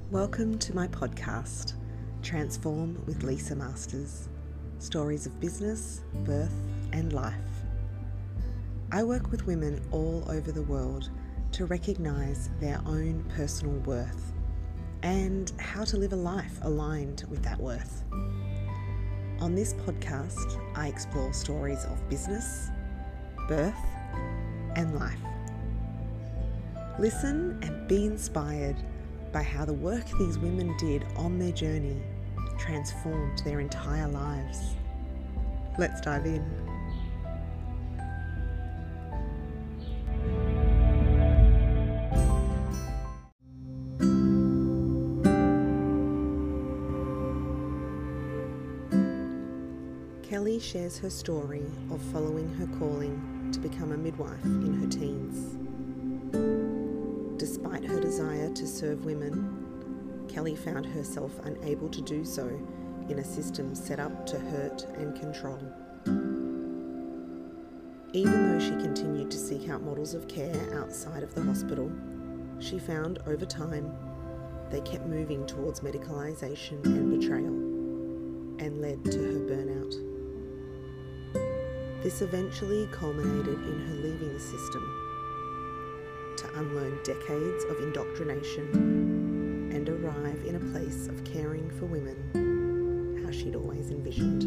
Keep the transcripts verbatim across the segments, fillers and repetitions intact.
Welcome to my podcast, Transform with Lisa Masters, stories of business, birth and life. I work with women all over the world to recognise their own personal worth and how to live a life aligned with that worth. On this podcast, I explore stories of business, birth and life. Listen and be inspired by how the work these women did on their journey transformed their entire lives. Let's dive in. Kelly shares her story of following her calling to become a midwife in her teens. Despite her desire to serve women, Kelly found herself unable to do so in a system set up to hurt and control. Even though she continued to seek out models of care outside of the hospital, she found over time they kept moving towards medicalisation and betrayal, and led to her burnout. This eventually culminated in her leaving the system to unlearn decades of indoctrination and arrive in a place of caring for women how she'd always envisioned.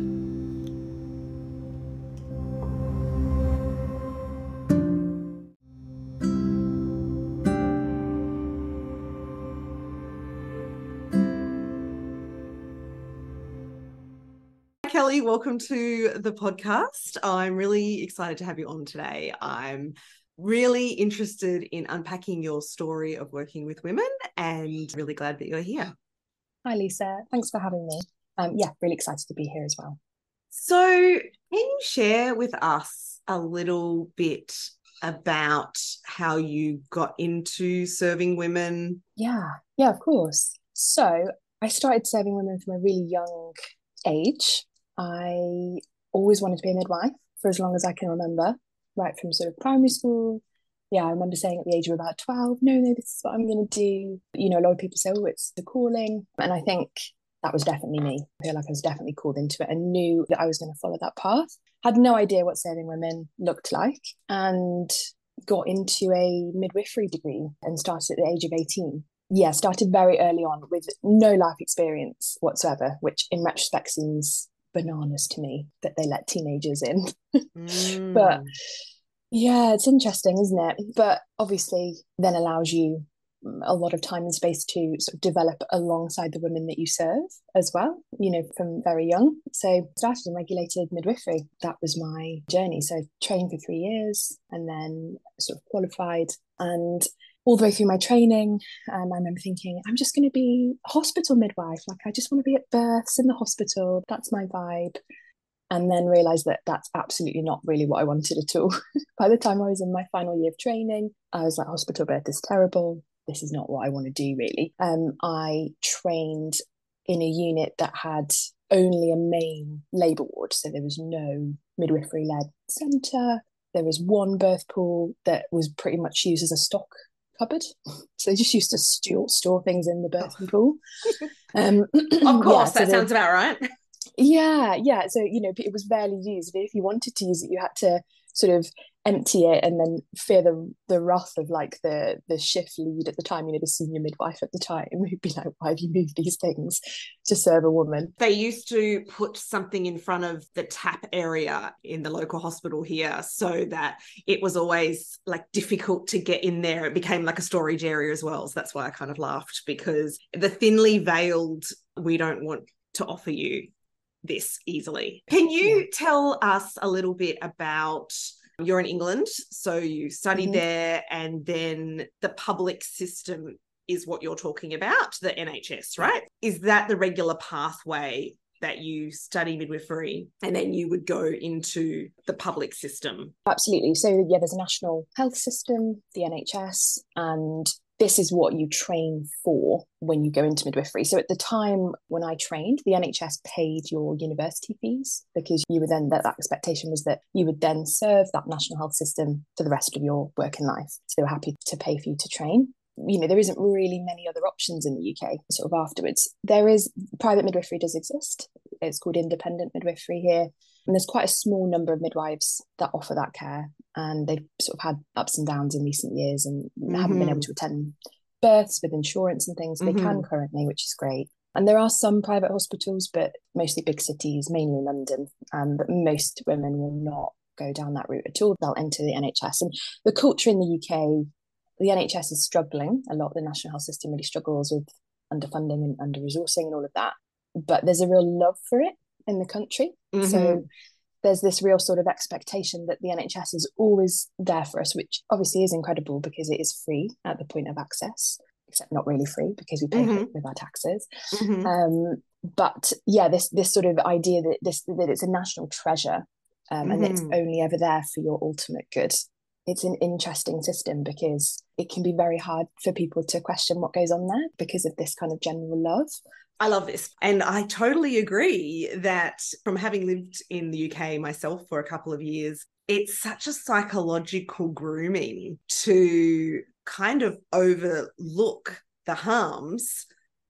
Kelly, welcome to the podcast. I'm really excited to have you on today. I'm really interested in unpacking your story of working with women and really glad that you're here. Hi, Lisa. Thanks for having me. Um, yeah, really excited to be here as well. So can you share with us a little bit about how you got into serving women? Yeah, yeah, of course. So I started serving women from a really young age. I always wanted to be a midwife for as long as I can remember. Right from sort of primary school. Yeah, I remember saying at the age of about twelve, no, no, this is what I'm going to do. You know, a lot of people say, oh, it's the calling. And I think that was definitely me. I feel like I was definitely called into it and knew that I was going to follow that path. Had no idea what serving women looked like and got into a midwifery degree and started at the age of eighteen. Yeah, started very early on with no life experience whatsoever, which in retrospect seems bananas to me that they let teenagers in. Mm. But yeah, it's interesting, isn't it? But obviously then allows you a lot of time and space to sort of develop alongside the women that you serve as well, you know, from very young. So started in regulated midwifery. That was my journey. So I trained for three years and then sort of qualified, and all the way through my training, um, I remember thinking, I'm just going to be a hospital midwife. Like, I just want to be at births in the hospital. That's my vibe. And then realised that that's absolutely not really what I wanted at all. By the time I was in my final year of training, I was like, hospital birth is terrible. This is not what I want to do, really. Um, I trained in a unit that had only a main labour ward. So there was no midwifery-led centre. There was one birth pool that was pretty much used as a stock cupboard. So they just used to store, store things in the birthing pool. Um, of course, yeah, that so sounds about right. Yeah, yeah. So, you know, it was rarely used. If you wanted to use it, you had to sort of empty it and then fear the the wrath of like the the shift lead at the time, you know, the senior midwife at the time, who'd be like, why have you moved these things to serve a woman? They used to put something in front of the tap area in the local hospital here so that it was always like difficult to get in there. It became like a storage area as well. So that's why I kind of laughed, because the thinly veiled, we don't want to offer you this easily. Can you yeah. tell us a little bit about, you're in England, so you studied mm-hmm. there, and then the public system is what you're talking about, the N H S, right? Is that the regular pathway that you study midwifery and then you would go into the public system? Absolutely. So yeah, there's a national health system, the N H S, and this is what you train for when you go into midwifery. So at the time when I trained, the N H S paid your university fees, because you were then, that, that expectation was that you would then serve that national health system for the rest of your working life. So they were happy to pay for you to train. you know, there isn't really many other options in the U K sort of afterwards. There is, private midwifery does exist. It's called independent midwifery here. And there's quite a small number of midwives that offer that care. And they've sort of had ups and downs in recent years and mm-hmm. haven't been able to attend births with insurance and things. Mm-hmm. They can currently, which is great. And there are some private hospitals, but mostly big cities, mainly London. Um, but most women will not go down that route at all. They'll enter the N H S. And the culture in the U K, the N H S is struggling a lot. The National Health System really struggles with underfunding and under-resourcing and all of that. But there's a real love for it in the country. Mm-hmm. So there's this real sort of expectation that the N H S is always there for us, which obviously is incredible because it is free at the point of access, except not really free because we pay mm-hmm. for it with our taxes. Mm-hmm. Um, but yeah, this this sort of idea that this that it's a national treasure um, mm-hmm. and that it's only ever there for your ultimate good. It's an interesting system because it can be very hard for people to question what goes on there because of this kind of general love. I love this. And I totally agree that from having lived in the U K myself for a couple of years, it's such a psychological grooming to kind of overlook the harms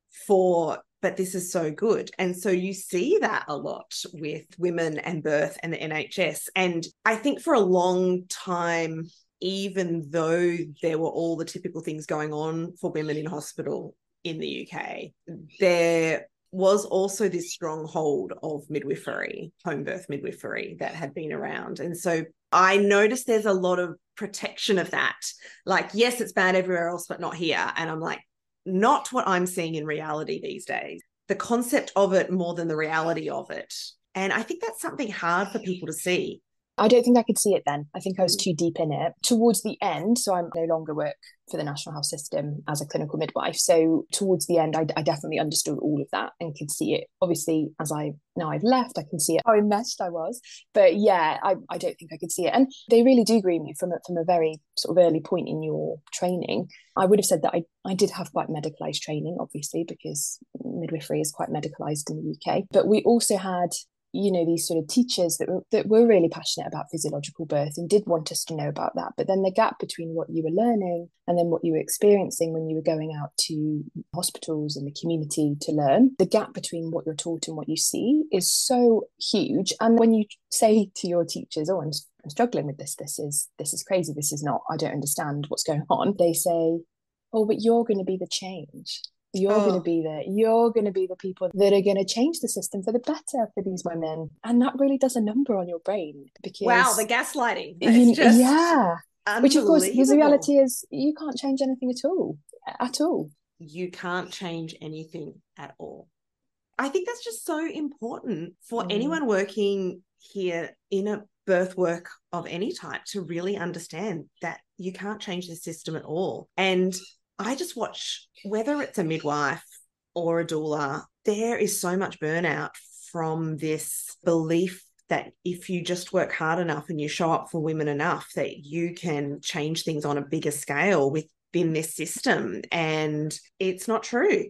for, but this is so good. And so you see that a lot with women and birth and the N H S. And I think for a long time, even though there were all the typical things going on for women in hospital in the U K, there was also this stronghold of midwifery, home birth midwifery that had been around. And so I noticed there's a lot of protection of that. Like, yes, it's bad everywhere else, but not here. And I'm like, not what I'm seeing in reality these days. The concept of it more than the reality of it. And I think that's something hard for people to see. I don't think I could see it then. I think I was too deep in it. Towards the end, so I no longer work for the National Health System as a clinical midwife. So towards the end, I, I definitely understood all of that and could see it. Obviously, as I now I've left, I can see it, how enmeshed I was. But yeah, I, I don't think I could see it. And they really do groom you from a, from a very sort of early point in your training. I would have said that I, I did have quite medicalised training, obviously, because midwifery is quite medicalised in the U K. But we also had, you know, these sort of teachers that were, that were really passionate about physiological birth and did want us to know about that. But then the gap between what you were learning and then what you were experiencing when you were going out to hospitals and the community to learn, the gap between what you're taught and what you see is so huge. And when you say to your teachers, oh, I'm, I'm struggling with this, this is, this is crazy, this is not, I don't understand what's going on. They say, oh, but you're going to be the change. You're oh. going to be the you're going to be the people that are going to change the system for the better for these women, and that really does a number on your brain. Because wow, the gaslighting, you, just yeah, which of course the reality is you can't change anything at all, at all. You can't change anything at all. I think that's just so important for mm. anyone working here in a birth work of any type to really understand that you can't change the system at all. And I just watch, whether it's a midwife or a doula, there is so much burnout from this belief that if you just work hard enough and you show up for women enough, that you can change things on a bigger scale within this system. And it's not true.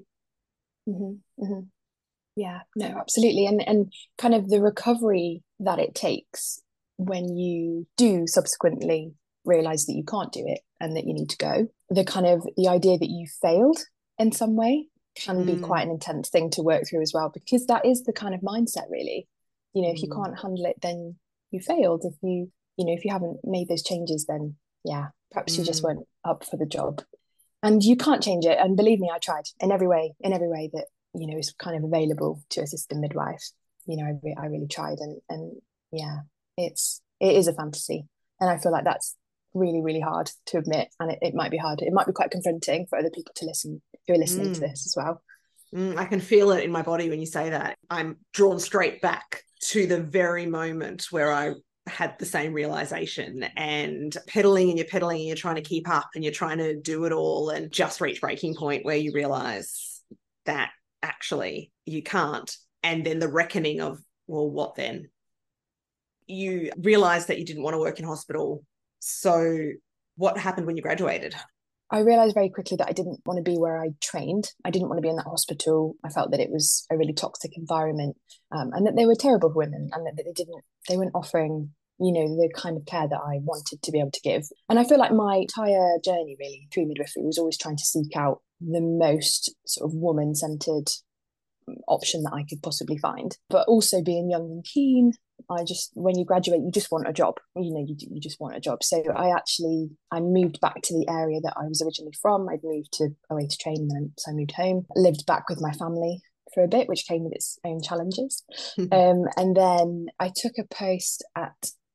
Mm-hmm, mm-hmm. Yeah, no, absolutely. And, and kind of the recovery that it takes when you do subsequently realize that you can't do it and that you need to go, the kind of the idea that you failed in some way can mm. be quite an intense thing to work through as well, because that is the kind of mindset, really. You know, mm. if you can't handle it, then you failed. If you, you know, if you haven't made those changes, then yeah, perhaps mm. you just weren't up for the job. And you can't change it. And believe me, I tried in every way, in every way that, you know, is kind of available to assist a midwife. You know, I, re- I really tried. And, and yeah, it's, it is a fantasy. And I feel like that's really, really hard to admit. And it, it might be hard. It might be quite confronting for other people to listen, who are listening mm. to this as well. Mm, I can feel it in my body when you say that. I'm drawn straight back to the very moment where I had the same realization, and pedaling and you're pedaling and you're trying to keep up and you're trying to do it all, and just reach breaking point where you realize that actually you can't. And then the reckoning of, well, what then? You realize that you didn't want to work in hospital. So what happened when you graduated? I realised very quickly that I didn't want to be where I trained. I didn't want to be in that hospital. I felt that it was a really toxic environment, um, and that they were terrible women, and that they didn't, they weren't offering you know, the kind of care that I wanted to be able to give. And I feel like my entire journey really through midwifery was always trying to seek out the most sort of woman-centered option that I could possibly find. But also being young and keen, I just, when you graduate, you just want a job. You know, you, you just want a job. So I actually, I moved back to the area that I was originally from. I'd moved to away to train, and then so I moved home, lived back with my family for a bit, which came with its own challenges. um, and then I took a post at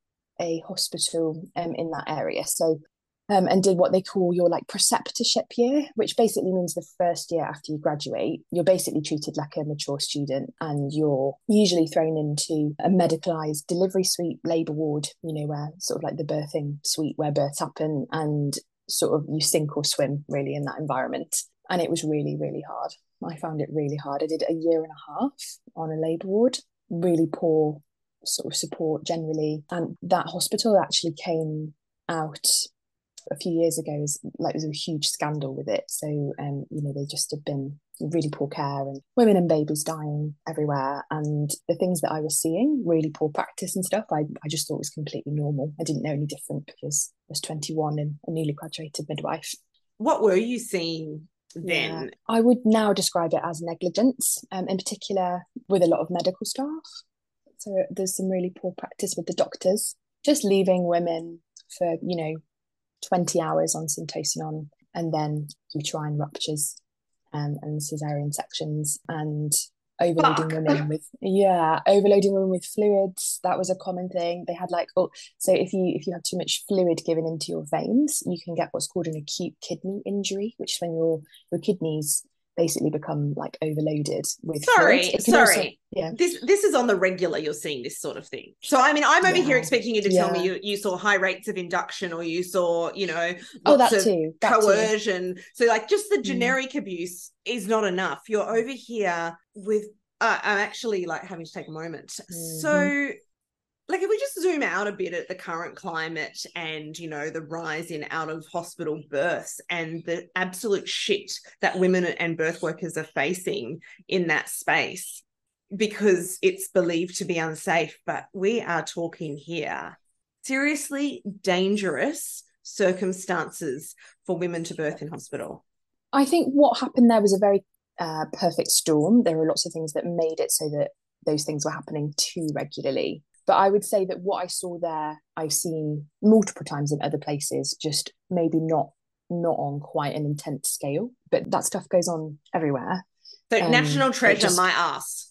a hospital um, in that area. So Um, and did what they call your like preceptorship year, which basically means the first year after you graduate, you're basically treated like a mature student, and you're usually thrown into a medicalized delivery suite, labour ward, you know, where sort of like the birthing suite where births happen, and sort of you sink or swim really in that environment. And it was really, really hard. I found it really hard. I did a year and a half on a labour ward, really poor sort of support generally. And that hospital actually came out a few years ago is like there was a huge scandal with it. So um, you know, they just had been really poor care and women and babies dying everywhere. And the things that I was seeing, really poor practice and stuff, I, I just thought was completely normal. I didn't know any different because I was twenty-one and a newly graduated midwife. What were you seeing then? Yeah, I would now describe it as negligence, um, in particular with a lot of medical staff. So there's some really poor practice with the doctors, just leaving women for, you know, twenty hours on syntocinon, and then uterine ruptures um, and cesarean sections, and overloading Fuck. women with yeah overloading women with fluids. That was a common thing. They had like, oh, so if you if you have too much fluid given into your veins, you can get what's called an acute kidney injury, which is when your your kidneys basically become like overloaded with sorry fluids. sorry also, yeah this this is on the regular, you're seeing this sort of thing. So I mean, I'm over yeah. here expecting you to yeah. tell me you, you saw high rates of induction, or you saw, you know, oh lots that of too that coercion too. So like just the Mm. generic abuse is not enough. You're over here with uh, I'm actually like having to take a moment. Mm-hmm. So like if we just zoom out a bit at the current climate and, you know, the rise in out of hospital births and the absolute shit that women and birth workers are facing in that space, because it's believed to be unsafe, but we are talking here seriously dangerous circumstances for women to birth in hospital. I think what happened there was a very uh, perfect storm. There were lots of things that made it so that those things were happening too regularly. But I would say that what I saw there, I've seen multiple times in other places, just maybe not not on quite an intense scale. But that stuff goes on everywhere. So um, national treasure, just, my ass.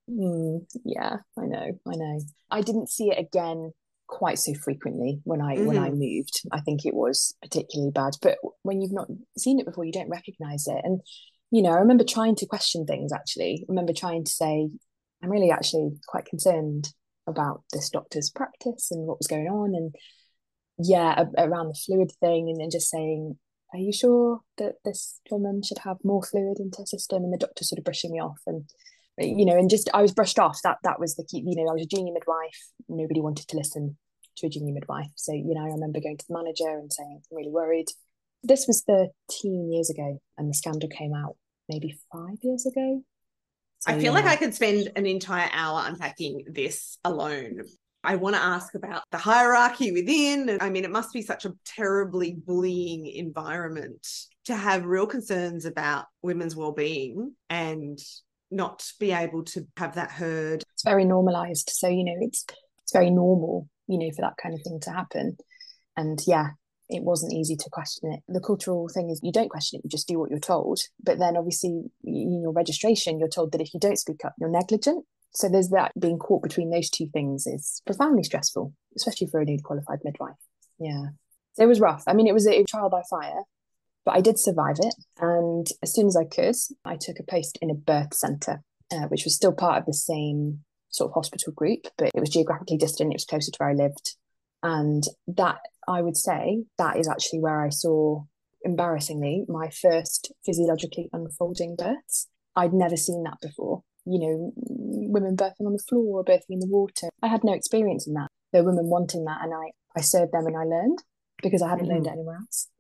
Mm, yeah, I know, I know. I didn't see it again quite so frequently when I mm-hmm. when I moved. I think it was particularly bad. But when you've not seen it before, you don't recognise it. And, you know, I remember trying to question things, actually. I remember trying to say, I'm really actually quite concerned about this doctor's practice and what was going on, and yeah around the fluid thing, and then just saying, are you sure that this woman should have more fluid into her system? And the doctor sort of brushing me off, and you know and just I was brushed off. That that was the key. You know I was a junior midwife, nobody wanted to listen to a junior midwife. So you know I remember going to the manager and saying, I'm really worried. This was thirteen years ago, and the scandal came out maybe five years ago. So, I feel yeah. like I could spend an entire hour unpacking this alone. I want to ask about the hierarchy within. I mean, it must be such a terribly bullying environment to have real concerns about women's well-being and not be able to have that heard. It's very normalized. So, you know, it's it's very normal, you know, for that kind of thing to happen. And yeah, it wasn't easy to question it. The cultural thing is you don't question it, you just do what you're told. But then obviously in your registration, you're told that if you don't speak up, you're negligent. So there's that. Being caught between those two things is profoundly stressful, especially for a newly qualified midwife. Yeah. So it was rough. I mean, it was a trial by fire, but I did survive it. And as soon as I could, I took a post in a birth centre, uh, which was still part of the same sort of hospital group, but it was geographically distant. It was closer to where I lived. And that, I would say, that is actually where I saw, embarrassingly, my first physiologically unfolding births. I'd never seen that before. You know, women birthing on the floor or birthing in the water. I had no experience in that. There were women wanting that, and I, I served them and I learned because I hadn't mm-hmm. learned it anywhere else.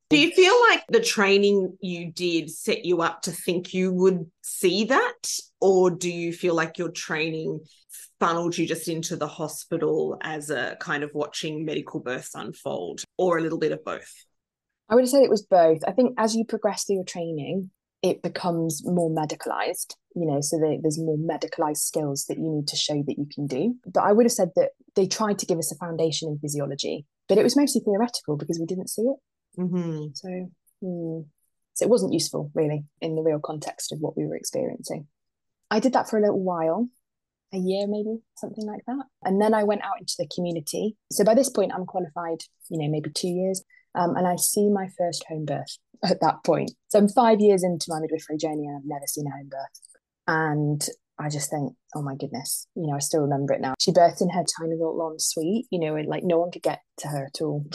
Do you feel like the training you did set you up to think you would see that? Or do you feel like your training funneled you just into the hospital as a kind of watching medical births unfold, or a little bit of both? I would have said it was both. I think as you progress through your training, it becomes more medicalized, you know, so they, there's more medicalized skills that you need to show that you can do. But I would have said that they tried to give us a foundation in physiology, but it was mostly theoretical because we didn't see it. Mm-hmm. So, hmm. so it wasn't useful really in the real context of what we were experiencing. I did that for a little while, a year maybe, something like that. And then I went out into the community. So by this point, I'm qualified, you know, maybe two years. Um, and I see my first home birth at that point. So I'm five years into my midwifery journey and I've never seen a home birth. And I just think, oh my goodness, you know, I still remember it now. She birthed in her tiny little ensuite, you know, and like no one could get to her at all.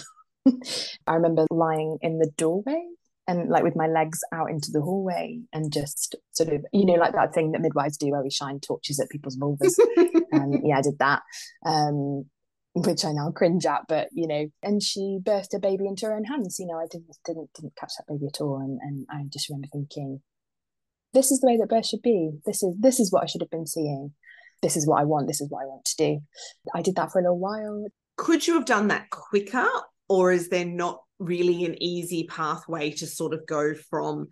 I remember lying in the doorway and like with my legs out into the hallway and just sort of, you know, like that thing that midwives do where we shine torches at people's vulvas. And yeah, I did that. Um, which I now cringe at, but you know, and she birthed a baby into her own hands. You know, I didn't didn't didn't catch that baby at all, and and I just remember thinking, this is the way that birth should be. This is this is what I should have been seeing. This is what I want. This is what I want to do. I did that for a little while. Could you have done that quicker, or is there not really an easy pathway to sort of go from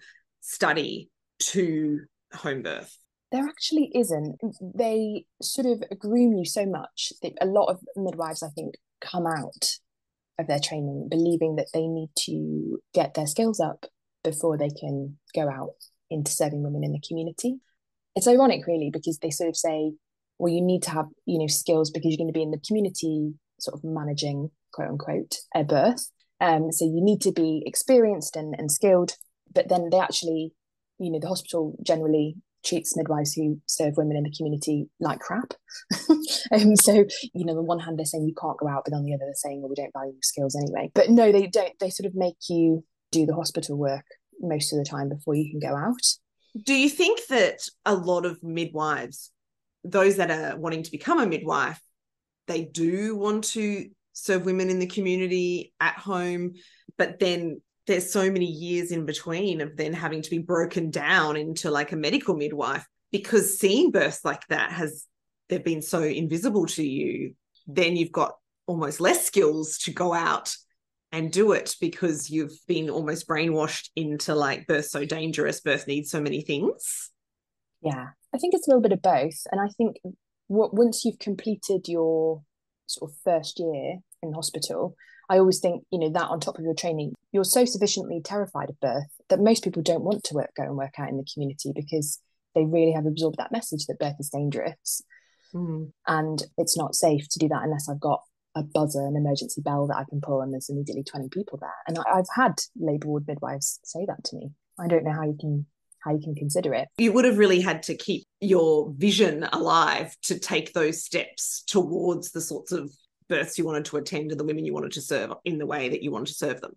study to home birth? There actually isn't. They sort of groom you so much that a lot of midwives, I think, come out of their training believing that they need to get their skills up before they can go out into serving women in the community. It's ironic, really, because they sort of say, well, you need to have, you know, skills because you're going to be in the community sort of managing, quote unquote, a birth. Um, so you need to be experienced and, and skilled. But then they actually, you know, the hospital generally treats midwives who serve women in the community like crap. And so, you know, on one hand they're saying you can't go out, but on the other they're saying, well, we don't value your skills anyway. But no, they don't. They sort of make you do the hospital work most of the time before you can go out. Do you think that a lot of midwives, those that are wanting to become a midwife, they do want to serve women in the community at home, but then there's so many years in between of then having to be broken down into like a medical midwife, because seeing births like that has, they've been so invisible to you, then you've got almost less skills to go out and do it because you've been almost brainwashed into like birth so dangerous, birth needs so many things. Yeah, I think it's a little bit of both. And I think what once you've completed your sort of first year in hospital, I always think, you know, that on top of your training, you're so sufficiently terrified of birth that most people don't want to work, go and work out in the community because they really have absorbed that message that birth is dangerous. Mm. And it's not safe to do that unless I've got a buzzer, an emergency bell that I can pull and there's immediately twenty people there. And I've had labour ward midwives say that to me. I don't know how you can how you can consider it. You would have really had to keep your vision alive to take those steps towards the sorts of births you wanted to attend and the women you wanted to serve in the way that you wanted to serve them.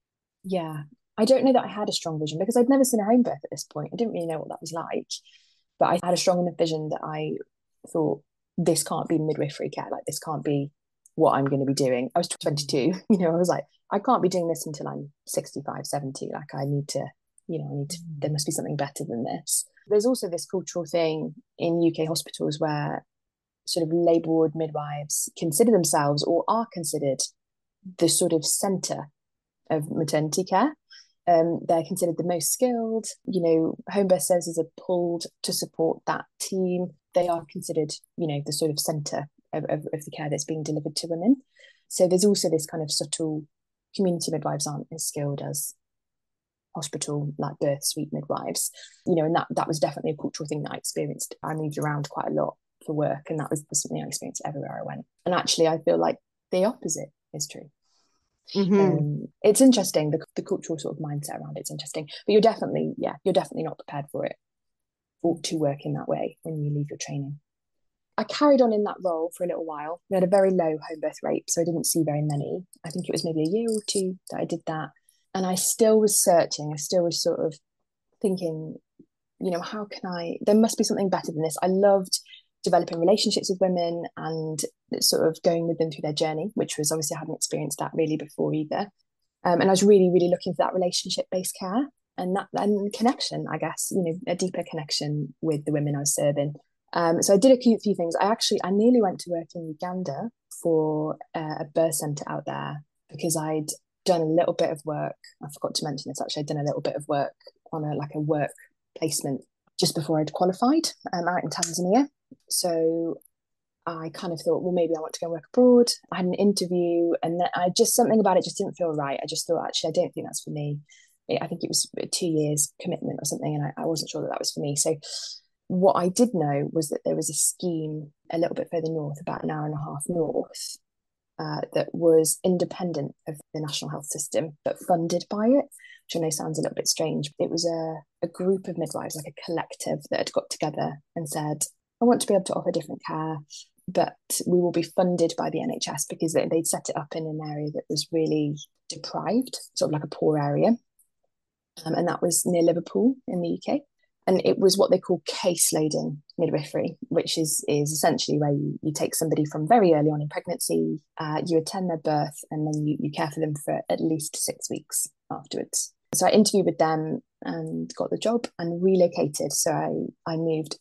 Yeah. I don't know that I had a strong vision because I'd never seen a home birth at this point. I didn't really know what that was like. But I had a strong enough vision that I thought, this can't be midwifery care. Like, this can't be what I'm going to be doing. I was twenty-two, you know, I was like, I can't be doing this until I'm sixty-five, seventy. Like, I need to, you know, I need to, there must be something better than this. There's also this cultural thing in U K hospitals where sort of labour ward midwives consider themselves or are considered the sort of centre of maternity care. Um, they're considered the most skilled. You know, home birth services are pulled to support that team. They are considered, you know, the sort of centre of, of, of the care that's being delivered to women. So there's also this kind of subtle, community midwives aren't as skilled as hospital, like birth suite midwives. You know, and that that was definitely a cultural thing that I experienced. I moved around quite a lot for work, and that was something I experienced everywhere I went. And actually, I feel like the opposite is true. Mm-hmm. Um, it's interesting, the, the cultural sort of mindset around it's interesting, but you're definitely, yeah, you're definitely not prepared for it or to work in that way when you leave your training. I carried on in that role for a little while. We had a very low home birth rate, so I didn't see very many. I think it was maybe a year or two that I did that. And I still was searching. I still was sort of thinking, you know, how can I, there must be something better than this. I loved developing relationships with women and sort of going with them through their journey, which was obviously I hadn't experienced that really before either. Um, and I was really, really looking for that relationship-based care and that and connection, I guess, you know, a deeper connection with the women I was serving. Um, so I did a few, few things. I actually, I nearly went to work in Uganda for uh, a birth centre out there because I'd done a little bit of work. I forgot to mention this, actually. I'd done a little bit of work on a like a work placement just before I'd qualified um, out in Tanzania. So I kind of thought, well, maybe I want to go work abroad. I had an interview and then I just, something about it just didn't feel right. I just thought, actually, I don't think that's for me. I think it was a two years commitment or something, and I, I wasn't sure that that was for me. So what I did know was that there was a scheme a little bit further north, about an hour and a half north, uh, that was independent of the National Health System, but funded by it, which I know sounds a little bit strange. It was a, a group of midwives, like a collective that had got together and said, I want to be able to offer different care, but we will be funded by the N H S because they, they'd set it up in an area that was really deprived, sort of like a poor area. Um, and that was near Liverpool in the U K. And it was what they call case loading midwifery, which is is essentially where you, you take somebody from very early on in pregnancy, uh, you attend their birth, and then you, you care for them for at least six weeks afterwards. So I interviewed with them and got the job and relocated. So I, I moved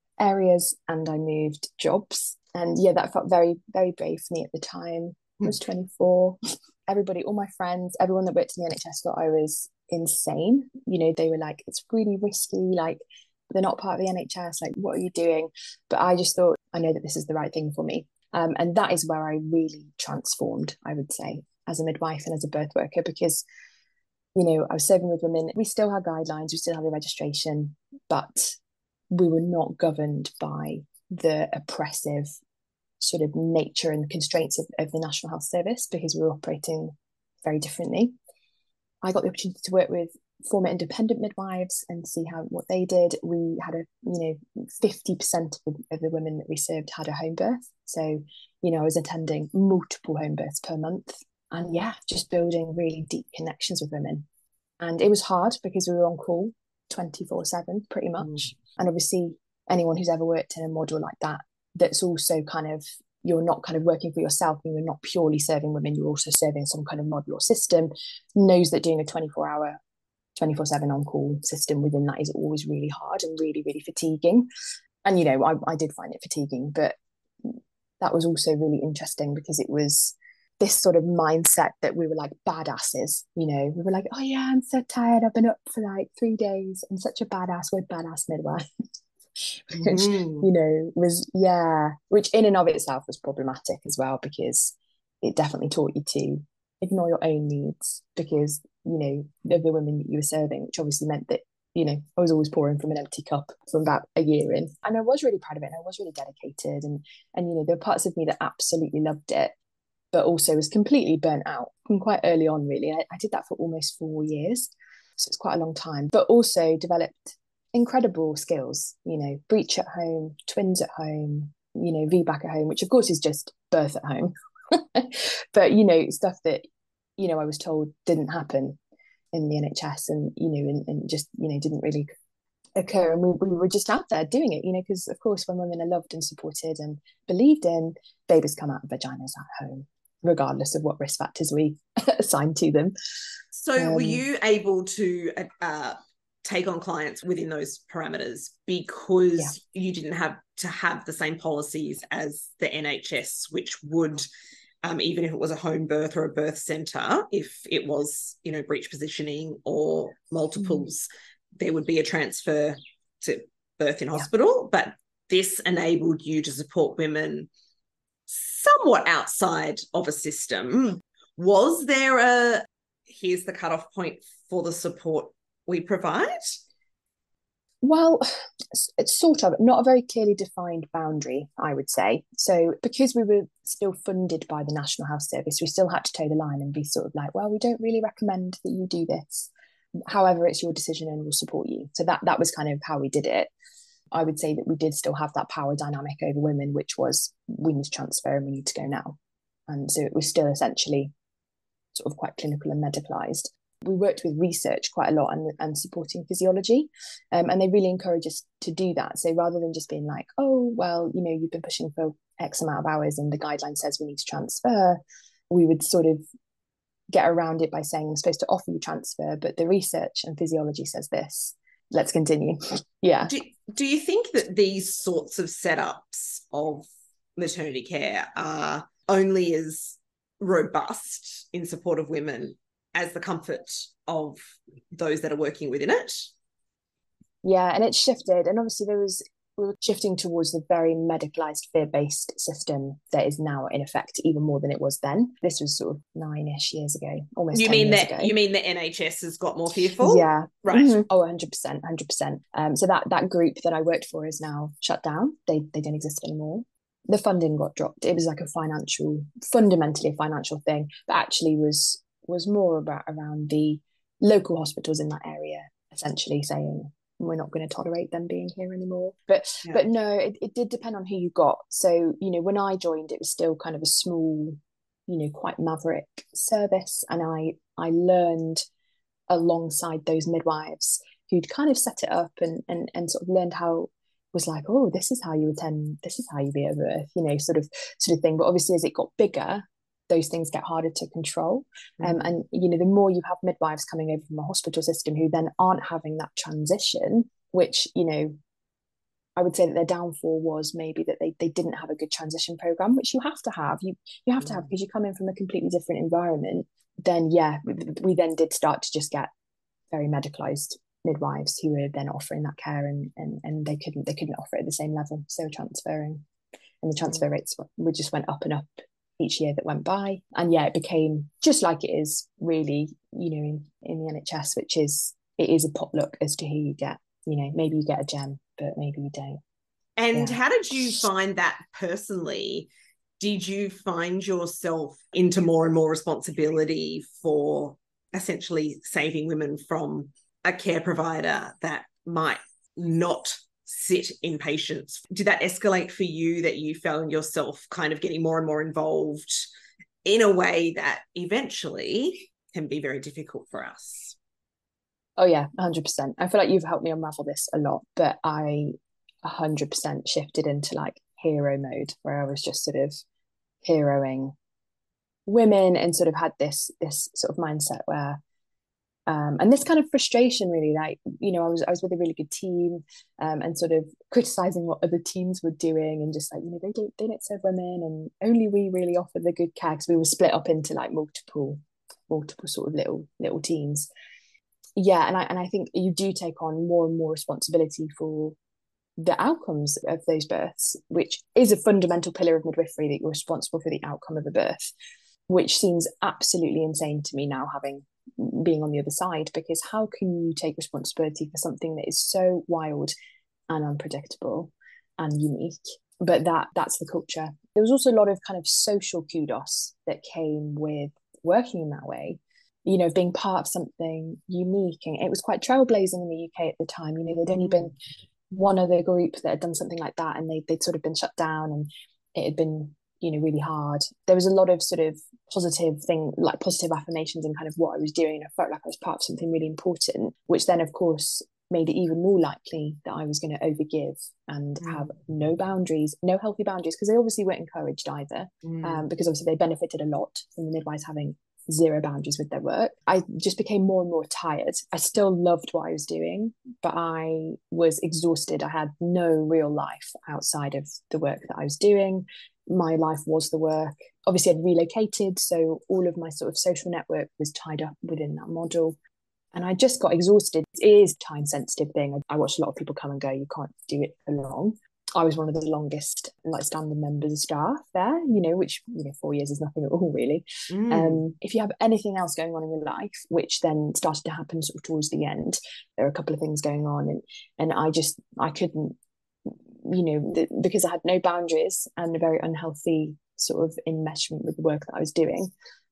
areas and I moved jobs. And yeah, that felt very, very brave for me at the time. I was twenty-four. Everybody, all my friends, everyone that worked in the N H S thought I was insane. You know, they were like, it's really risky, like they're not part of the N H S, like what are you doing? But I just thought, I know that this is the right thing for me. Um, and that is where I really transformed, I would say, as a midwife and as a birth worker, because, you know, I was serving with women. We still had guidelines, we still had the registration, but we were not governed by the oppressive sort of nature and constraints of, of the National Health Service, because we were operating very differently. I got the opportunity to work with former independent midwives and see how what they did. We had a, you know, fifty percent of, of the women that we served had a home birth. So, you know, I was attending multiple home births per month. And yeah, just building really deep connections with women. And it was hard because we were on call twenty-four seven pretty much. Mm. And obviously anyone who's ever worked in a model like that, that's also kind of, you're not kind of working for yourself and you're not purely serving women, you're also serving some kind of model or system, knows that doing a twenty-four hour, twenty-four seven on-call system within that is always really hard and really, really fatiguing. And, you know, I, I did find it fatiguing, but that was also really interesting because it was this sort of mindset that we were like badasses, you know, we were like, oh yeah, I'm so tired, I've been up for like three days, I'm such a badass, we're badass midwife. Which, mm. you know, was, yeah, which in and of itself was problematic as well, because it definitely taught you to ignore your own needs because, you know, of the women that you were serving, which obviously meant that, you know, I was always pouring from an empty cup from about a year in. And I was really proud of it and I was really dedicated. And, and you know, there were parts of me that absolutely loved it, but also was completely burnt out from quite early on, really. I, I did that for almost four years. So it's quite a long time, but also developed incredible skills, you know, breech at home, twins at home, you know, V BAC at home, which of course is just birth at home. But, you know, stuff that, you know, I was told didn't happen in the N H S and, you know, and, and just, you know, didn't really occur. And we, we were just out there doing it, you know, because of course when women are loved and supported and believed in, babies come out of vaginas at home, regardless of what risk factors we assign to them. So um, were you able to uh, take on clients within those parameters because yeah. you didn't have to have the same policies as the N H S, which would, um, even if it was a home birth or a birth centre, if it was, you know, breech positioning or multiples, mm. there would be a transfer to birth in yeah. hospital. But this enabled you to support women somewhat outside of a system. Was there a, here's the cutoff point for the support we provide? Well, it's sort of not a very clearly defined boundary, I would say. So because we were still funded by the National Health Service, we still had to toe the line and be sort of like, well, we don't really recommend that you do this. However, it's your decision and we'll support you. So that that was kind of how we did it. I would say that we did still have that power dynamic over women, which was we need to transfer and we need to go now. And so it was still essentially sort of quite clinical and medicalised. We worked with research quite a lot and, and supporting physiology, um, and they really encourage us to do that. So rather than just being like, oh, well, you know, you've been pushing for X amount of hours and the guideline says we need to transfer, we would sort of get around it by saying, I'm supposed to offer you transfer, but the research and physiology says this. Let's continue. Yeah. Do, do you think that these sorts of setups of maternity care are only as robust in support of women as the comfort of those that are working within it? Yeah, and it's shifted. And obviously there was we were shifting towards the very medicalized, fear-based system that is now in effect even more than it was then. This was sort of nine-ish years ago, almost you ten mean years that ago. You mean the N H S has got more fearful? Yeah. Right. Mm-hmm. Oh, one hundred percent, one hundred percent. Um, so that that group that I worked for is now shut down. They they don't exist anymore. The funding got dropped. It was like a financial, fundamentally a financial thing, but actually was was more about around the local hospitals in that area, essentially saying, we're not going to tolerate them being here anymore. But yeah. but no, it, it did depend on who you got. So, you know, when I joined, it was still kind of a small, you know, quite maverick service. And I I learned alongside those midwives who'd kind of set it up and and, and sort of learned how was like, oh, this is how you attend, this is how you be a birth, you know, sort of sort of thing. But obviously as it got bigger, those things get harder to control. Um, mm. And, you know, the more you have midwives coming over from a hospital system who then aren't having that transition, which, you know, I would say that their downfall was maybe that they, they didn't have a good transition program, which you have to have. You you have mm. to have, because you come in from a completely different environment. Then, yeah, we, we then did start to just get very medicalized midwives who were then offering that care, and, and, and they couldn't they couldn't offer it at the same level. So transferring, and the transfer mm. rates we just went up and up each year that went by. And yeah, it became just like it is really, you know, in, in the N H S, which is, it is a potluck as to who you get. You know, maybe you get a gem, but maybe you don't. And yeah. How did you find that personally? Did you find yourself into more and more responsibility for essentially saving women from a care provider that might not sit in patients? Did that escalate for you, that you found yourself kind of getting more and more involved in a way that eventually can be very difficult for us? Oh yeah, one hundred percent. I feel like you've helped me unravel this a lot, but I one hundred percent shifted into like hero mode, where I was just sort of heroing women and sort of had this this sort of mindset where Um, and this kind of frustration, really, like, you know, I was I was with a really good team, um, and sort of criticizing what other teams were doing, and just like, you know, they don't they don't serve women, and only we really offer the good care, because we were split up into like multiple multiple sort of little little teams. Yeah, and I and I think you do take on more and more responsibility for the outcomes of those births, which is a fundamental pillar of midwifery, that you're responsible for the outcome of a birth, which seems absolutely insane to me now, having being on the other side, because how can you take responsibility for something that is so wild and unpredictable and unique? But that that's the culture. There was also a lot of kind of social kudos that came with working in that way, you know, being part of something unique. And it was quite trailblazing in the U K at the time. You know, there'd only been one other group that had done something like that, and they, they'd sort of been shut down, and it had been, you know, really hard. There was a lot of sort of positive thing, like positive affirmations in kind of what I was doing. I felt like I was part of something really important, which then, of course, made it even more likely that I was going to overgive and mm. have no boundaries, no healthy boundaries, because they obviously weren't encouraged either, mm. um, because obviously they benefited a lot from the midwives having zero boundaries with their work. I just became more and more tired. I still loved what I was doing, but I was exhausted. I had no real life outside of the work that I was doing. My life was the work. Obviously, I'd relocated, so all of my sort of social network was tied up within that model. And I just got exhausted. It is a time-sensitive thing. I watched a lot of people come and go. You can't do it for long. I was one of the longest, like, standing members of staff there, you know, which, you know, four years is nothing at all, really. Mm. Um, if you have anything else going on in your life, which then started to happen sort of towards the end, there were a couple of things going on, and and I just, I couldn't, you know, th- because I had no boundaries and a very unhealthy sort of enmeshment with the work that I was doing,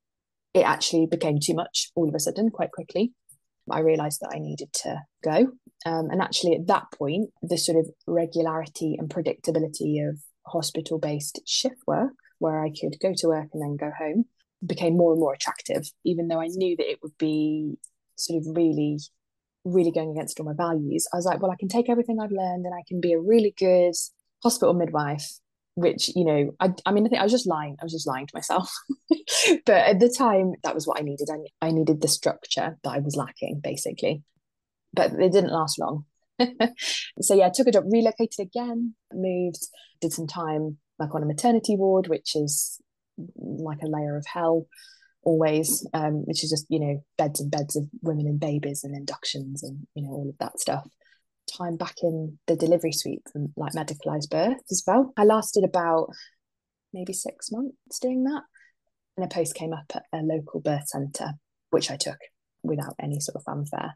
it actually became too much all of a sudden, quite quickly. I realised that I needed to go. Um, and actually at that point, the sort of regularity and predictability of hospital-based shift work, where I could go to work and then go home, became more and more attractive, even though I knew that it would be sort of really, really going against all my values. I was like, well, I can take everything I've learned and I can be a really good hospital midwife which, you know, I, I mean, I think I was just lying. I was just lying to myself. But at the time, that was what I needed. I, I needed the structure that I was lacking, basically. But it didn't last long. So yeah, I took a job, relocated again, moved, did some time like on a maternity ward, which is like a layer of hell always, um, which is just, you know, beds and beds of women and babies and inductions and, you know, all of that stuff. Time back in the delivery suite from like medicalized birth as well. I lasted about maybe six months doing that. And a post came up at a local birth centre, which I took without any sort of fanfare.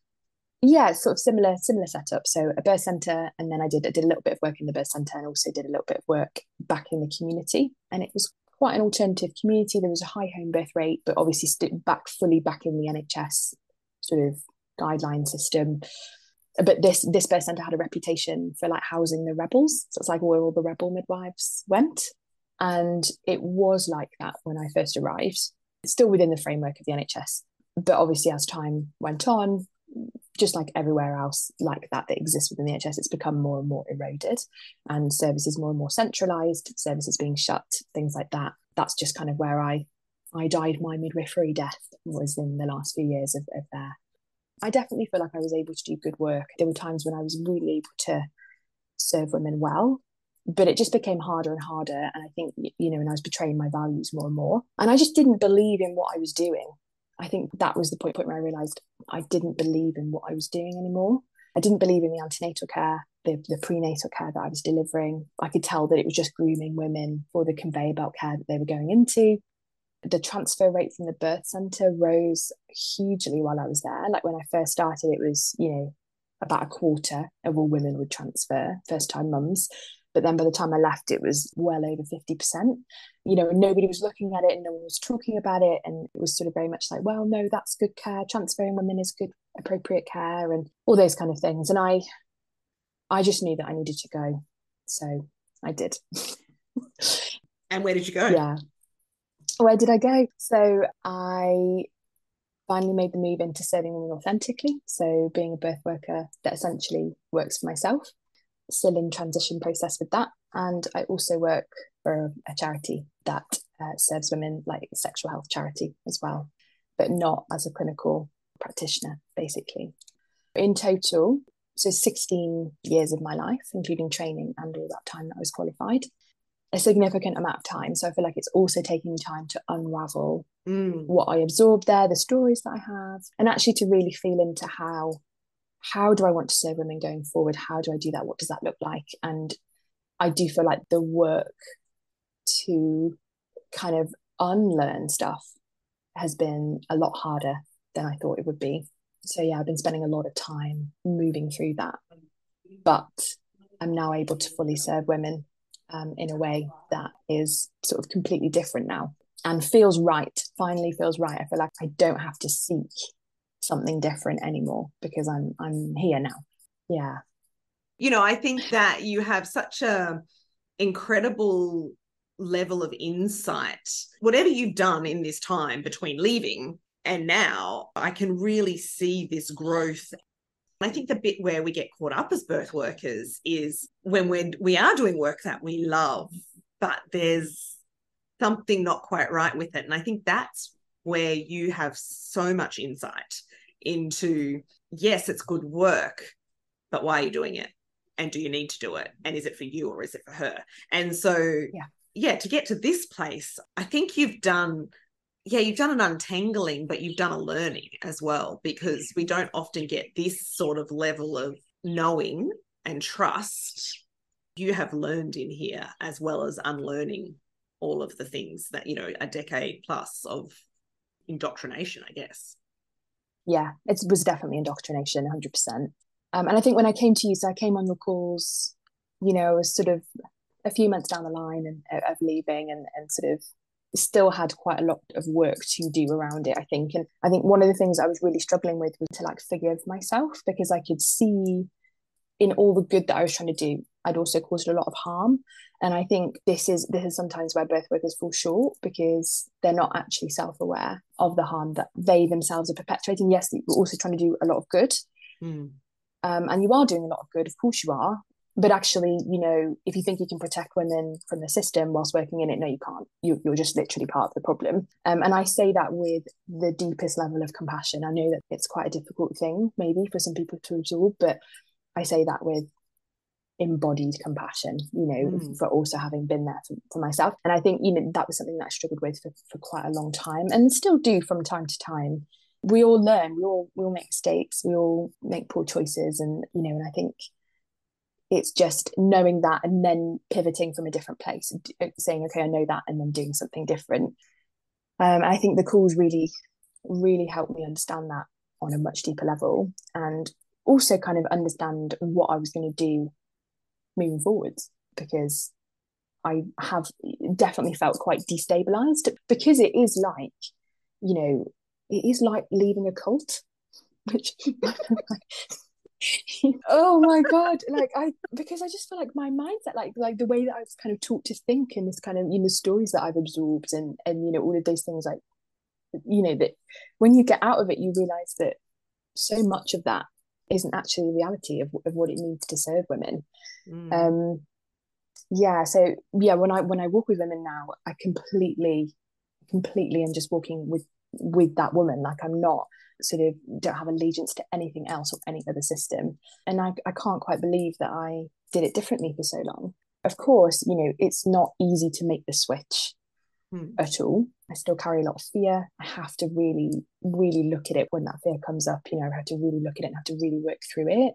Yeah, sort of similar similar setup. So a birth centre, and then I did I did a little bit of work in the birth centre and also did a little bit of work back in the community. And it was quite an alternative community. There was a high home birth rate, but obviously stood back fully back in the N H S sort of guideline system. But this this birth centre had a reputation for like housing the rebels. So it's like where all the rebel midwives went. And it was like that when I first arrived. It's still within the framework of the N H S. But obviously as time went on, just like everywhere else like that that exists within the N H S, it's become more and more eroded and services more and more centralised, services being shut, things like that. That's just kind of where I I died my midwifery death, was in the last few years of, of there. I definitely feel like I was able to do good work. There were times when I was really able to serve women well, but it just became harder and harder. And I think, you know, and I was betraying my values more and more. And I just didn't believe in what I was doing. I think that was the point, point where I realised I didn't believe in what I was doing anymore. I didn't believe in the antenatal care, the, the prenatal care that I was delivering. I could tell that it was just grooming women for the conveyor belt care that they were going into. The transfer rate from the birth centre rose hugely while I was there. Like when I first started, it was, you know, about a quarter of all women would transfer, first time mums. But then by the time I left, it was well over fifty percent, you know, and nobody was looking at it and no one was talking about it. And it was sort of very much like, well, no, that's good care. Transferring women is good, appropriate care and all those kind of things. And I, I just knew that I needed to go. So I did. And where did you go? Yeah. Where did I go? So I finally made the move into serving women authentically. So being a birth worker that essentially works for myself. Still in transition process with that. And I also work for a charity that uh, serves women, like sexual health charity as well, but not as a clinical practitioner, basically. In total, so sixteen years of my life, including training and all that time that I was qualified, a significant amount of time. So I feel like it's also taking time to unravel mm. what I absorbed there, the stories that I have, and actually to really feel into how how do I want to serve women going forward? How do I do that? What does that look like? And I do feel like the work to kind of unlearn stuff has been a lot harder than I thought it would be. So yeah, I've been spending a lot of time moving through that. But I'm now able to fully serve women um, in a way that is sort of completely different now and feels right, finally feels right. I feel like I don't have to seek something different anymore because I'm I'm here now. Yeah. You know, I think that you have such a incredible level of insight. Whatever you've done in this time between leaving and now, I can really see this growth. I think the bit where we get caught up as birth workers is when we're, we are doing work that we love, but there's something not quite right with it. And I think that's where you have so much insight into, yes, it's good work, but why are you doing it? And do you need to do it? And is it for you or is it for her? And so, yeah, yeah to get to this place, I think you've done, yeah, you've done an untangling, but you've done a learning as well, because we don't often get this sort of level of knowing and trust. You have learned in here as well as unlearning all of the things that, you know, a decade plus of indoctrination, I guess. Yeah, it was definitely indoctrination, one hundred percent. Um, and I think when I came to you, so I came on your calls, you know, I was sort of a few months down the line and, uh, of leaving and, and sort of still had quite a lot of work to do around it, I think. And I think one of the things I was really struggling with was to like forgive myself, because I could see in all the good that I was trying to do, I'd also caused a lot of harm. And I think this is this is sometimes where birth workers fall short, because they're not actually self-aware of the harm that they themselves are perpetuating. Yes, you're also trying to do a lot of good. Mm. Um, and you are doing a lot of good, of course you are. But actually, you know, if you think you can protect women from the system whilst working in it, no, you can't. You, you're just literally part of the problem. Um, and I say that with the deepest level of compassion. I know that it's quite a difficult thing, maybe, for some people to absorb, but I say that with embodied compassion, you know, mm. for also having been there for, for myself. And I think, you know, that was something that I struggled with for, for quite a long time, and still do from time to time. We all learn, we all we all make mistakes, we all make poor choices, and, you know, and I think it's just knowing that and then pivoting from a different place and saying, okay, I know that, and then doing something different. Um, I think the calls really, really helped me understand that on a much deeper level, and also kind of understand what I was going to do moving forwards, because I have definitely felt quite destabilized, because it is like, you know, it is like leaving a cult, which oh my god, like I because I just feel like my mindset, like like the way that I was kind of taught to think, and this kind of, you know, stories that I've absorbed, and and you know, all of those things, like, you know, that when you get out of it, you realize that so much of that isn't actually the reality of, of what it means to serve women. mm. um yeah so yeah when I when I walk with women now, I completely completely am just walking with with that woman. Like, I'm not sort of don't have allegiance to anything else or any other system. And I, I can't quite believe that I did it differently for so long. Of course, you know, it's not easy to make the switch hmm. at all. I still carry a lot of fear. I have to really, really look at it when that fear comes up. You know, I have to really look at it and have to really work through it.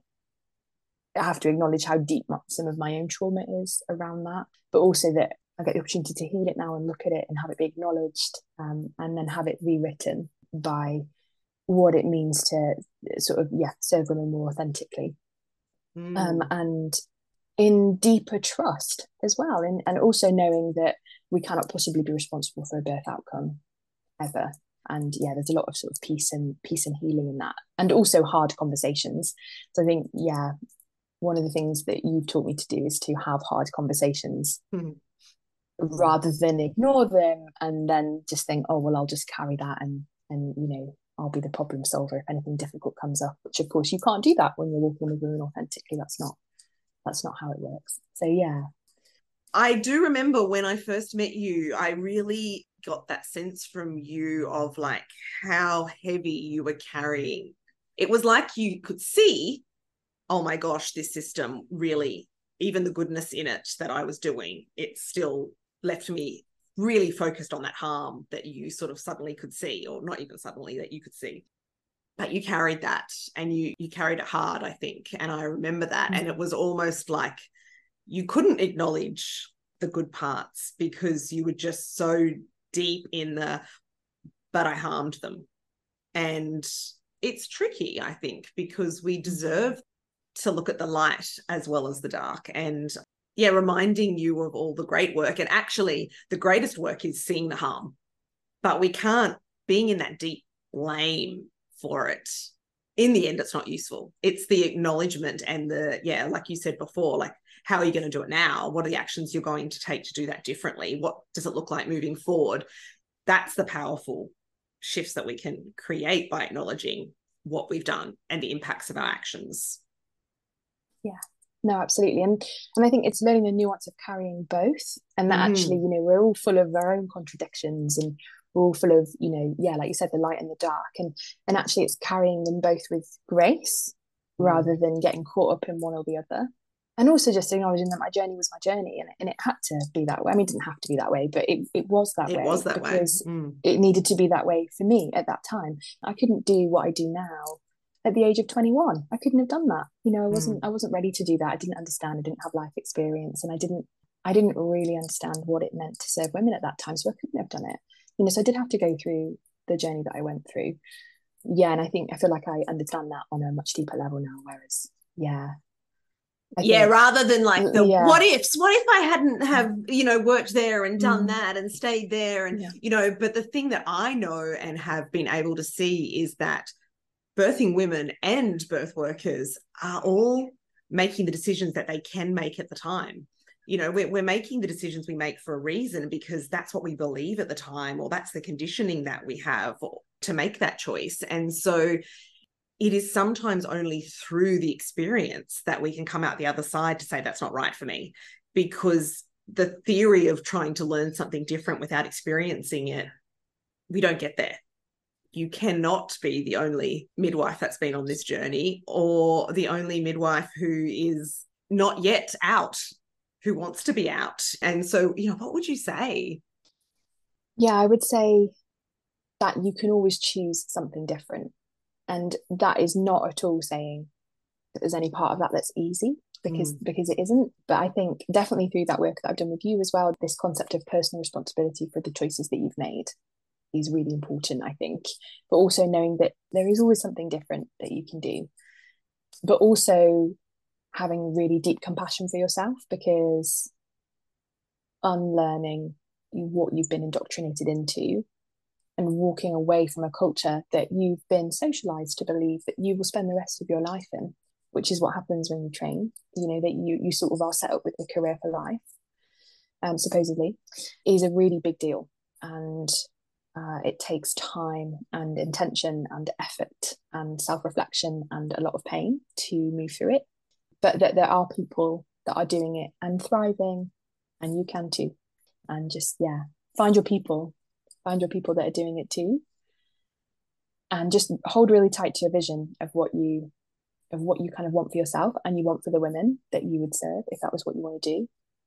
I have to acknowledge how deep some of my own trauma is around that, but also that I get the opportunity to heal it now and look at it and have it be acknowledged, um, and then have it rewritten by what it means to sort of, yeah, serve women more authentically. Mm. Um, and in deeper trust as well. And, and also knowing that we cannot possibly be responsible for a birth outcome ever. And yeah, there's a lot of sort of peace and peace and healing in that. And also hard conversations. So I think, yeah, one of the things that you've taught me to do is to have hard conversations. Mm. Rather than ignore them and then just think, oh, well, I'll just carry that and, and, you know, I'll be the problem solver if anything difficult comes up, which of course you can't do that when you're walking with women authentically. That's not, that's not how it works. So, yeah. I do remember when I first met you, I really got that sense from you of like how heavy you were carrying. It was like you could see, oh my gosh, this system really, even the goodness in it that I was doing, it still left me really focused on that harm that you sort of suddenly could see, or not even suddenly, that you could see. But you carried that, and you you carried it hard, I think. And I remember that. Mm-hmm. And it was almost like you couldn't acknowledge the good parts because you were just so deep in the, but I harmed them. And it's tricky, I think, because we deserve to look at the light as well as the dark. And yeah, reminding you of all the great work. And actually, the greatest work is seeing the harm. But we can't, being in that deep blame for it, in the end, it's not useful. It's the acknowledgement and the, yeah, like you said before, like, how are you going to do it now? What are the actions you're going to take to do that differently? What does it look like moving forward? That's the powerful shifts that we can create by acknowledging what we've done and the impacts of our actions. Yeah. No, absolutely. And and I think it's learning the nuance of carrying both, and that mm. actually, you know, we're all full of our own contradictions, and we're all full of, you know, yeah, like you said, the light and the dark. And and actually it's carrying them both with grace mm. rather than getting caught up in one or the other. And also just acknowledging that my journey was my journey, and it, and it had to be that way. I mean, it didn't have to be that way, but it, it was that it way. It was that because way. Mm. It needed to be that way for me at that time. I couldn't do what I do now at the age of twenty-one. I couldn't have done that. You know, I wasn't mm. I wasn't ready to do that. I didn't understand. I didn't have life experience, and I didn't I didn't really understand what it meant to serve women at that time. So I couldn't have done it. You know, so I did have to go through the journey that I went through. Yeah, and I think I feel like I understand that on a much deeper level now. Whereas, yeah. I yeah, think, rather than like the yeah. what ifs, what if I hadn't have, you know, worked there and done mm. that and stayed there and, yeah. you know, but the thing that I know and have been able to see is that birthing women and birth workers are all making the decisions that they can make at the time. You know, we're, we're making the decisions we make for a reason, because that's what we believe at the time, or that's the conditioning that we have to make that choice. And so it is sometimes only through the experience that we can come out the other side to say that's not right for me, because the theory of trying to learn something different without experiencing it, we don't get there. You cannot be the only midwife that's been on this journey, or the only midwife who is not yet out, who wants to be out. And so, you know, what would you say? Yeah, I would say that you can always choose something different. And that is not at all saying that there's any part of that that's easy, because mm. because it isn't. But I think definitely through that work that I've done with you as well, this concept of personal responsibility for the choices that you've made is really important, I think. But also knowing that there is always something different that you can do. But also having really deep compassion for yourself, because unlearning what you've been indoctrinated into and walking away from a culture that you've been socialized to believe that you will spend the rest of your life in, which is what happens when you train, you know, that you you sort of are set up with a career for life, um, supposedly, is a really big deal. And uh, it takes time and intention and effort and self-reflection and a lot of pain to move through it. But that there are people that are doing it and thriving, and you can too. And just, yeah, find your people, find your people that are doing it too. And just hold really tight to your vision of what you of what you kind of want for yourself and you want for the women that you would serve, if that was what you want to do.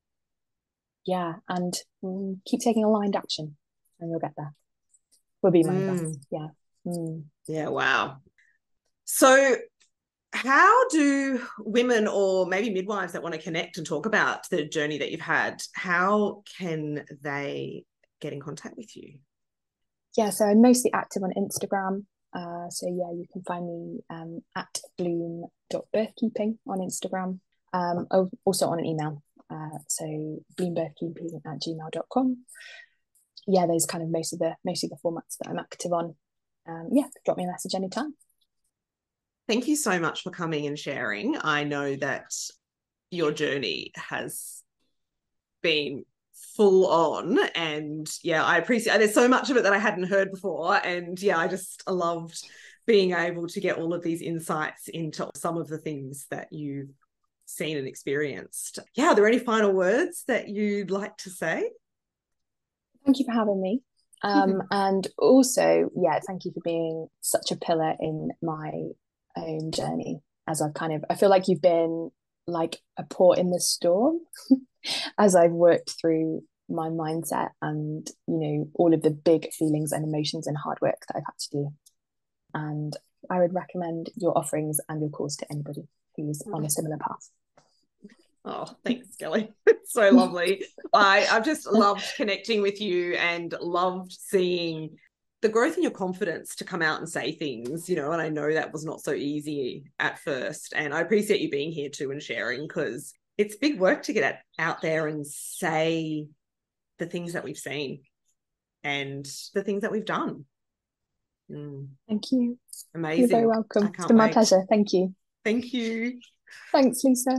Yeah, and mm, keep taking aligned action and you'll get there. Will be my advice. Mm. Yeah. Mm. Yeah, wow. So how do women, or maybe midwives that want to connect and talk about the journey that you've had, how can they get in contact with you? Yeah, so I'm mostly active on Instagram. Uh, so yeah, you can find me um, at bloom dot birthkeeping on Instagram. Um, also on an email. Uh, so bloombirthkeeping at gmail dot com. Yeah, those kind of most of the most of the formats that I'm active on. Um, yeah, drop me a message anytime. Thank you so much for coming and sharing. I know that your journey has been full on, and yeah, I appreciate, there's so much of it that I hadn't heard before, and yeah, I just loved being able to get all of these insights into some of the things that you've seen and experienced. Yeah, are there any final words that you'd like to say? Thank you for having me. Um, and also, yeah, thank you for being such a pillar in my own journey, as I've kind of, I feel like you've been like a port in the storm as I've worked through my mindset and, you know, all of the big feelings and emotions and hard work that I've had to do. And I would recommend your offerings and your course to anybody who's on a similar path. Oh, thanks, Kelly. It's so lovely. I, I've just loved connecting with you and loved seeing the growth in your confidence to come out and say things, you know, and I know that was not so easy at first. And I appreciate you being here too and sharing, because it's big work to get at, out there and say the things that we've seen and the things that we've done. Mm. Thank you. Amazing. You're very welcome. It's been my wait. pleasure. Thank you. Thank you. Thanks, Lisa.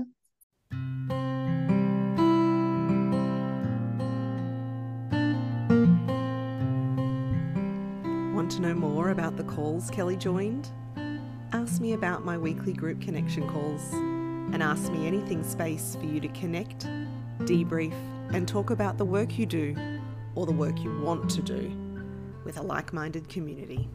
Want to know more about the calls Kelly joined? Ask me about my weekly group connection calls, and ask me anything space for you to connect, debrief, and talk about the work you do or the work you want to do with a like-minded community.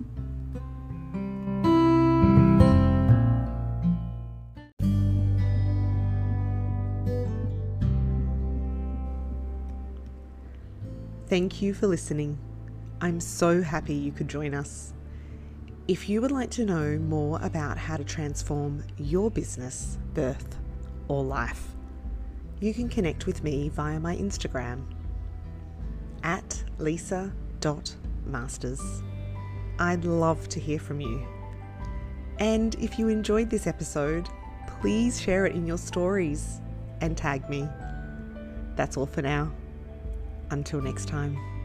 Thank you for listening. I'm so happy you could join us. If you would like to know more about how to transform your business, birth, or life, you can connect with me via my Instagram at lisa dot masters. I'd love to hear from you. And if you enjoyed this episode, please share it in your stories and tag me. That's all for now. Until next time.